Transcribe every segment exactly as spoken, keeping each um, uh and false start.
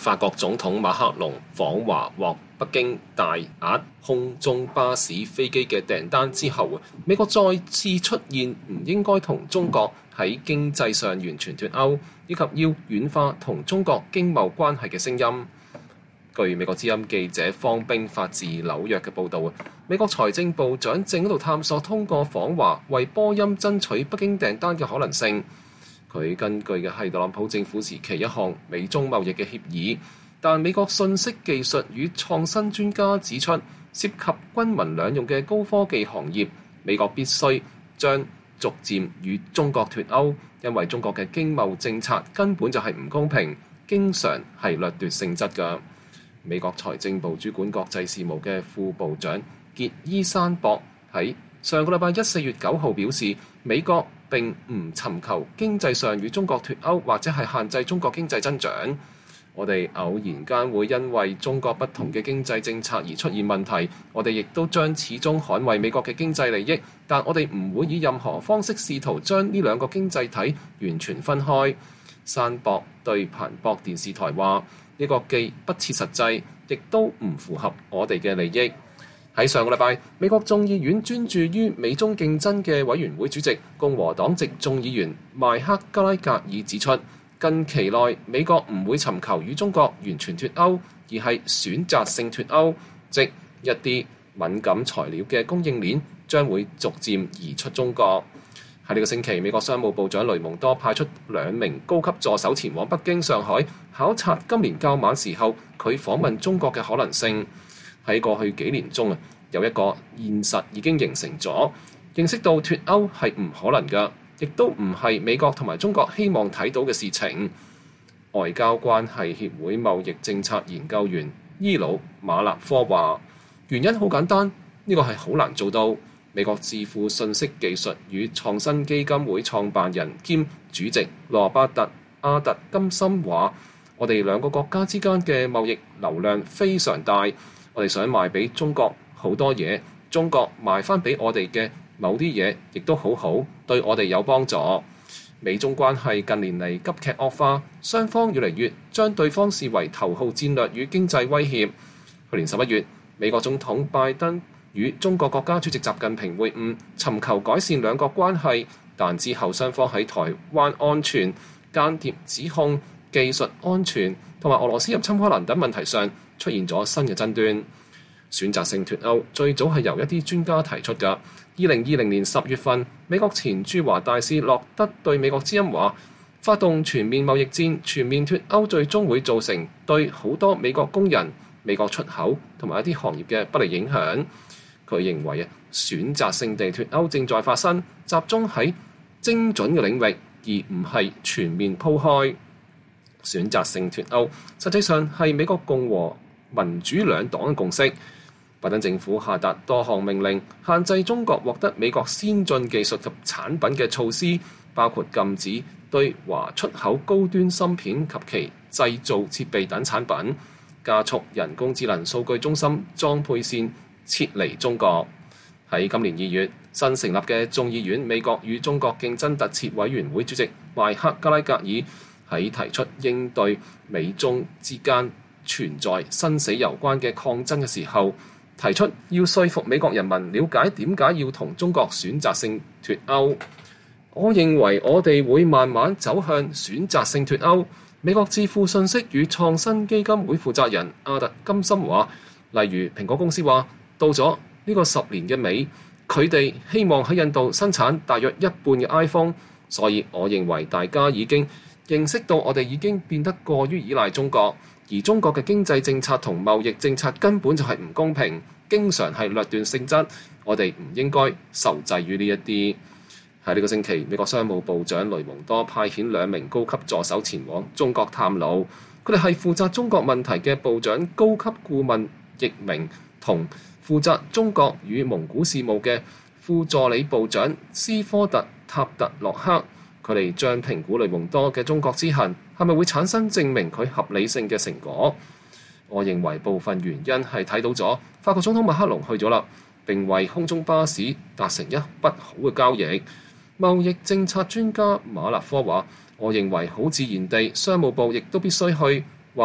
法國總統馬克龍訪華獲北京大額空中巴士飛機嘅訂單之後，美國再次出現唔應該同中國喺經濟上完全脫鈎，以及要軟化同中國經貿關係嘅聲音。據美國之音記者方冰發自紐約嘅報導，美國財政部長正喺度探索通過訪華為波音爭取北京訂單嘅可能性。佢根據嘅係特朗普政府時期一項美中貿易嘅協議，但美國信息技術與創新專家指出，涉及軍民兩用嘅高科技行業，美國必須將逐漸與中國脫鈎，因為中國嘅經貿政策根本就係唔公平，經常係掠奪性質㗎。美國財政部主管國際事務嘅副部長傑伊山博喺上個禮拜一四月九號表示，美國並唔尋求經濟上與中國脫鈎，或者係限制中國經濟增長。我哋偶然間會因為中國不同嘅經濟政策而出現問題，我哋亦都將始終捍衛美國嘅經濟利益，但我哋唔會以任何方式試圖將呢兩個經濟體完全分開。山博對彭博電視台話：呢個既不切實際，亦都唔符合我哋嘅利益。喺上個禮拜，美國眾議院專注於美中競爭嘅委員會主席共和黨籍眾議員邁克加拉格爾指出，近期內美國唔會尋求與中國完全脫鈎，而係選擇性脫鈎，即一啲敏感材料嘅供應鏈將會逐漸移出中國。喺呢個星期，美國商務部長雷蒙多派出兩名高級助手前往北京、上海考察今年較晚時候佢訪問中國嘅可能性。喺過去幾年中啊，有一個現實已經形成咗，認識到脫鈎係唔可能㗎，亦都唔係美國同埋中國希望睇到嘅事情。外交關係協會貿易政策研究員伊魯馬納科話：原因好簡單，呢個係好難做到。美國智庫信息技術與創新基金會創辦人兼主席羅伯特·阿特金森話：我哋兩個國家之間嘅貿易流量非常大，我哋想賣俾中國好多嘢，中國賣翻俾我哋嘅某啲嘢亦都好好，對我哋有幫助。美中關係近年嚟急劇惡化，雙方越嚟越將對方視為頭號戰略與經濟威脅。去年十一月，美國總統拜登與中國國家主席習近平會晤，尋求改善兩國關係，但之後雙方喺台灣安全、間諜指控、技術安全同埋俄羅斯入侵烏克蘭等問題上出現咗新嘅爭端。選擇性脫鈎最早係由一啲專家提出㗎。二零二零年十月份，美國前駐華大使洛德對美國之音話：發動全面貿易戰、全面脫鈎最終會造成對好多美國工人、美國出口同埋一啲行業嘅不利影響。佢認為啊，選擇性地脫鈎正在發生，集中喺精準嘅領域，而唔係全面鋪開。選擇性脫鈎實際上係美國共和民主兩黨嘅共識。拜登政府下達多項命令，限制中國獲得美國先進技術及產品嘅措施，包括禁止對華出口高端芯片及其製造設備等產品，加速人工智能數據中心裝配線撤離中國。喺今年二月，新成立嘅眾議院美國與中國競爭特設委員會主席邁克加拉格爾喺提出應對美中之間存在生死攸關嘅抗爭嘅時候，提出要說服美國人民了解點解要同中國選擇性脫鈎。我認為我哋會慢慢走向選擇性脫鈎。美國智庫信息與創新基金會負責人阿特金森話，例如蘋果公司話，到咗呢個十年嘅尾，佢哋希望喺印度生產大約一半嘅 iPhone， 所以我認為大家已經認識到我哋已經變得過於依賴中國，而中國嘅經濟政策同貿易政策根本就係唔公平，經常係掠奪性質，我哋唔應該受制於呢一啲。喺呢個星期，美國商務部長雷蒙多派遣兩名高級助手前往中國探路，佢哋係負責中國問題嘅部長高級顧問易明同負責中國與蒙古事務嘅副助理部長斯科特塔特洛克。佢哋將評估雷蒙多嘅中國之行係咪會產生證明佢合理性嘅成果。我認為部分原因係睇到咗法國總統馬克龍去咗啦，並為空中巴士達成一筆好嘅交易。貿易政策專家馬納科話：我認為好自然地，商務部亦都必須去話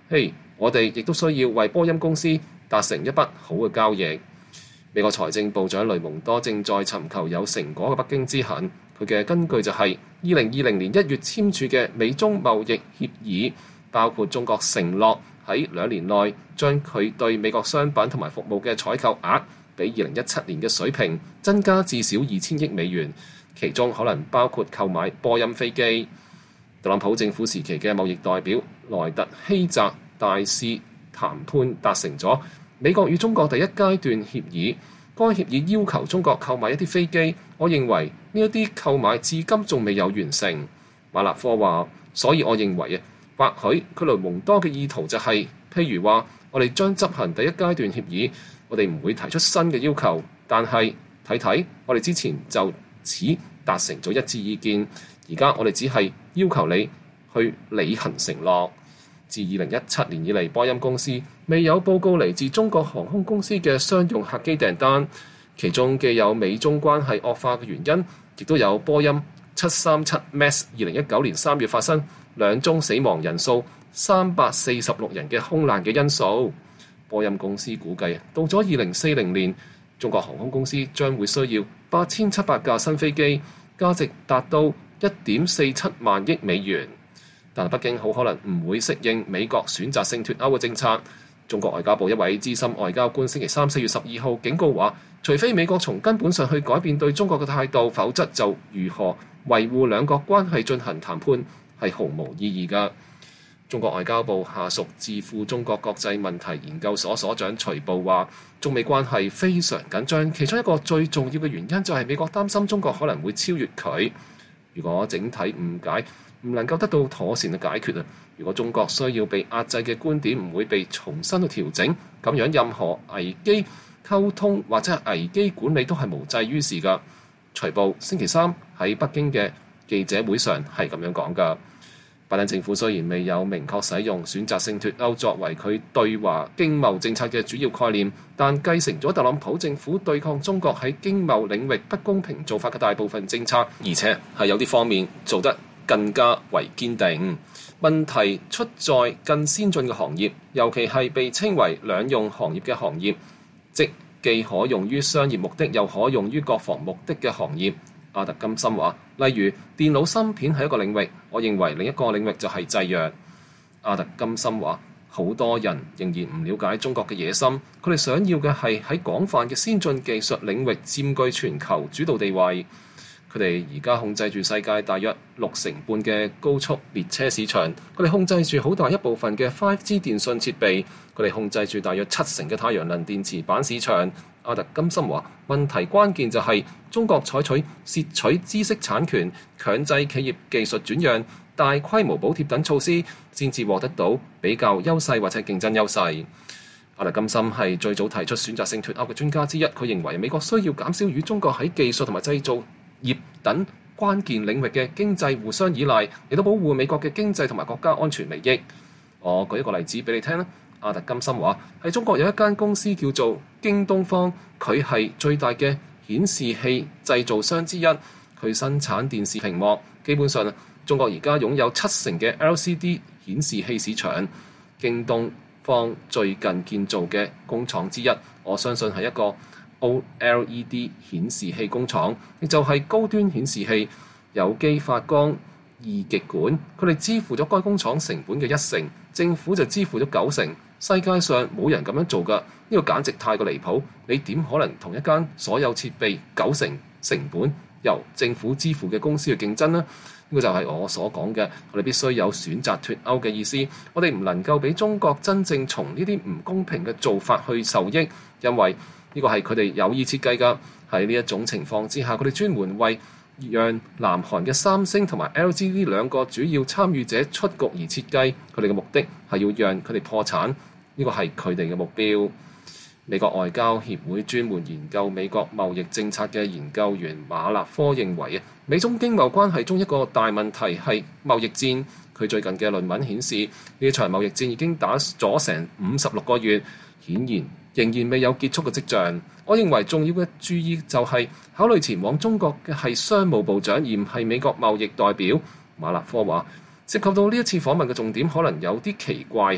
嘿，我哋亦都需要為波音公司達成一筆好嘅交易。美國財政部長雷蒙多正在尋求有成果嘅北京之行，佢嘅根據就係二零二零年一月簽署嘅美中貿易協議，包括中國承諾喺兩年內將佢對美國商品同埋服務嘅採購額比二零一七年嘅水平增加至少二千億美元，其中可能包括購買波音飛機。特朗普政府時期嘅貿易代表萊特希澤大使談判達成咗美國與中國第一階段協議，該協議要求中國購買一啲飛機，我認為呢一啲購買至今仲未有完成。馬勒科話，所以我認為啊，或許佢雷蒙多嘅意圖就係、是，譬如話我哋將執行第一階段協議，我哋唔會提出新嘅要求，但係睇睇我哋之前就此達成咗一致意見，而家我哋只係要求你去履行承諾。自二零一七年以嚟，波音公司未有報告嚟自中國航空公司嘅商用客機訂單，其中既有美中關係惡化嘅原因，亦都有波音七三七 MAX 二零一九年三月發生兩宗死亡人數三百四十六人嘅空難嘅因素。波音公司估計，到咗二零四零年，中國航空公司將會需要八千七百架新飛機，價值達到一點四七萬億美元。但北京好可能唔會適應美國選擇性脫歐嘅政策。中國外交部一位資深外交官星期三四月十二號警告話，除非美國從根本上去改變對中國嘅態度，否則就如何維護兩國關係進行談判係毫無意義㗎。中國外交部下屬智庫中國國際問題研究所所長徐步話，中美關係非常緊張，其中一個最重要嘅原因就係美國擔心中國可能會超越佢。如果整體誤解唔能夠得到妥善嘅解決啊！如果中國需要被壓制嘅觀點唔會被重新去調整，咁樣任何危機溝通或者係危機管理都係無濟於事㗎。徐步星期三喺北京嘅記者會上係咁樣講㗎。拜登政府雖然未有明確使用選擇性脫歐作為佢對華經貿政策嘅主要概念，但繼承咗特朗普政府對抗中國喺經貿領域不公平做法嘅大部分政策，而且係有啲方面做得更加為堅定。問題出在更先進嘅行業，尤其係被稱為兩用行業嘅行業，即既可用於商業目的又可用於國防目的嘅行業。阿特金森話，例如電腦芯片係一個領域，我認為另一個領域就係製藥。阿特金森話，好多人仍然唔了解中國嘅野心，佢哋想要嘅係喺廣泛嘅先進技術領域佔據全球主導地位。佢哋而家控制住世界大約六成半嘅高速列車市場，佢哋控制住好大一部分嘅 五 G 電信設備，佢哋控制住大約七成嘅太陽能電池板市場。阿特金森話，問題關鍵就係中國採取竊取知識產權、強制企業技術轉讓、大規模補貼等措施，先至獲得到比較優勢或者競爭優勢。阿特金森係最早提出選擇性脫歐嘅專家之一，佢認為美國需要減少與中國喺技術同埋製造業等關鍵領域嘅經濟互相依賴，亦都保護美國嘅經濟同埋國家安全利益。我舉一個例子俾你聽啦。阿特金森話，喺中國有一間公司叫做京東方，佢係最大嘅顯示器製造商之一，佢生產電視屏幕。基本上中國而家擁有七成嘅 L C D 顯示器市場。京東方最近建造嘅工廠之一，我相信係一個 O L E D 顯示器工廠，亦就係高端顯示器、有機發光、二極管。佢哋支付咗該工廠成本嘅一成，政府就支付咗九成。世界上冇人咁樣做㗎，呢個簡直太過離譜。你點可能同一間所有設備九成成本由政府支付嘅公司去競爭呢？呢個就係我所講嘅，我哋必須有選擇脫歐嘅意思。我哋唔能夠俾中國真正從呢啲唔公平嘅做法去受益，因為呢個係佢哋有意設計㗎。喺呢一種情況之下，佢哋專門為讓南韓嘅三星同埋 L G 呢兩個主要參與者出局而設計。佢哋嘅目的係要讓佢哋破產。呢個係佢哋嘅目標。美國外交協會專門研究美國貿易政策嘅研究員馬勒科認為啊，美中經貿關係中一個大問題係貿易戰。佢最近嘅論文顯示，呢場貿易戰已經打咗成五十六個月，顯然仍然未有結束嘅跡象。我認為重要嘅注意就係考慮前往中國嘅係商務部長，而唔係美國貿易代表。馬勒科話，涉及到呢一次訪問嘅重點可能有啲奇怪。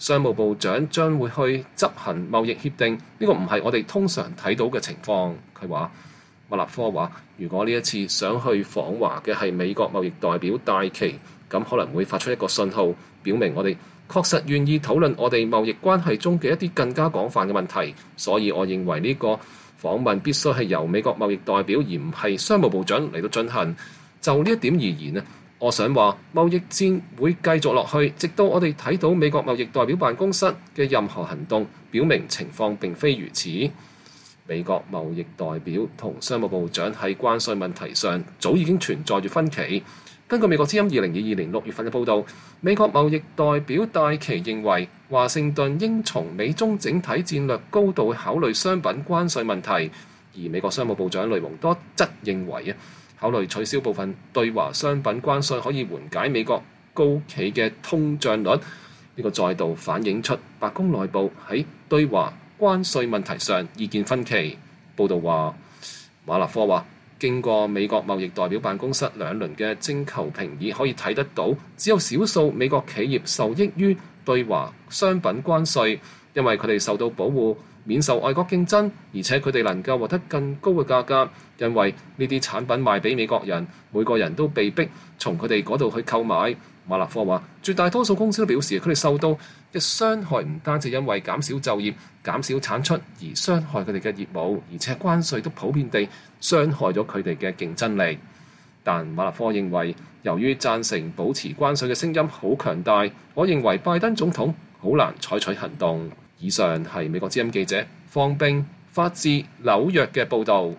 商務部長將會去執行貿易協定，呢個唔係我哋通常睇到嘅情況。佢話馬納科話，如果呢一次想去訪華嘅係美國貿易代表戴琪，咁可能會發出一個信號，表明我哋確實願意討論我哋貿易關係中嘅一啲更加廣泛嘅問題。所以我認為呢個訪問必須係由美國貿易代表而唔係商務部長嚟到進行。就呢一點而言呢，我想話貿易戰會繼續落去，直到我哋睇到美國貿易代表辦公室嘅任何行動表明情況並非如此。美國貿易代表同商務部長喺關稅問題上早已經存在住分歧。根據美國之音二零二二年六月份嘅報導，美國貿易代表戴琪認為華盛頓應從美中整體戰略高度考慮商品關稅問題，而美國商務部長雷蒙多則認為啊，考慮取消部分對華商品關稅可以緩解美國高企嘅通脹率。呢個再度反映出白宮內部喺對華關稅問題上意見分歧。報導話，馬納科話，經過美國貿易代表辦公室兩輪嘅徵求評議，可以睇得到，只有少數美國企業受益於對華商品關稅，因為佢哋受到保護，免受外國競爭，而且佢哋能夠獲得更高嘅價格，因為呢啲產品賣俾美國人，每個人都被逼從佢哋嗰度去購買。馬納科話，絕大多數公司都表示，佢哋受到嘅傷害唔單止因為減少就業、減少產出而傷害佢哋嘅業務，而且關稅都普遍地傷害咗佢哋嘅競爭力。但馬納科認為，由於贊成保持關稅嘅聲音好強大，我認為拜登總統好難採取行動。以上係美國之音記者方冰發自紐約嘅報導。